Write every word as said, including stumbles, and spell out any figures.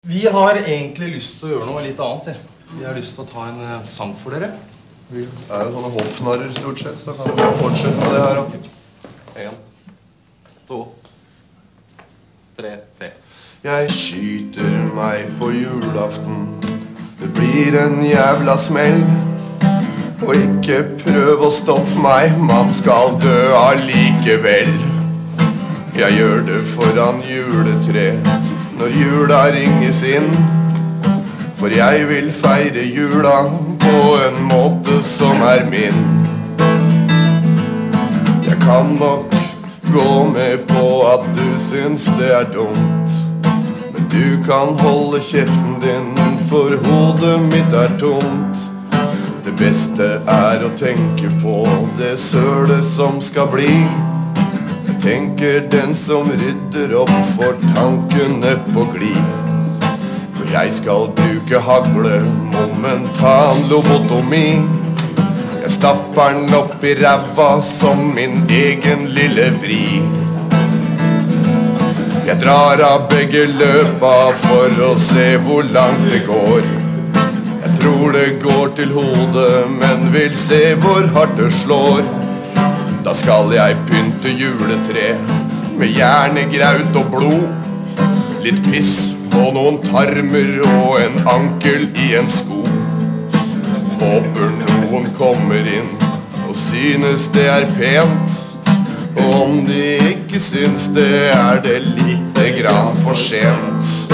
Vi har egentlig lyst til å gjøre noe litt annet. Vi har lyst til å ta en uh, sang for dere. Vi er jo sånne hoffnarrer stort sett, så kan vi fortsette med det her. En, to, tre, tre. Jeg skyter meg på julaften. Det blir en jævla smell. Og ikke prøv å stoppe meg, man skal dø allikevel. Jeg gjør det foran juletre når jula ringes inn. For jeg vil feire jula på en måte som er min. Jeg kan nok gå med på at du syns det er dumt. Men du kan holde kjeften din, for hodet mitt er tomt. Det beste er å tenke på det sølet som skal bli. Jeg tenker den som rydder opp for tankene på glid. For jeg skal bruke hagle, momentan lobotomi. Jeg stapper den opp i ræva som min egen lille vri. Jeg drar av begge løpa for å se hvor langt det går. Jeg tror det går til hodet, men vil se hvor hardt det slår. Da skal jeg pynte juletre med hjernegraut og blod. Litt piss på noen tarmer og en ankel i en sko. Håper noen kommer inn og synes det er pent. Og om de ikke synes det, er det lite grann for sent.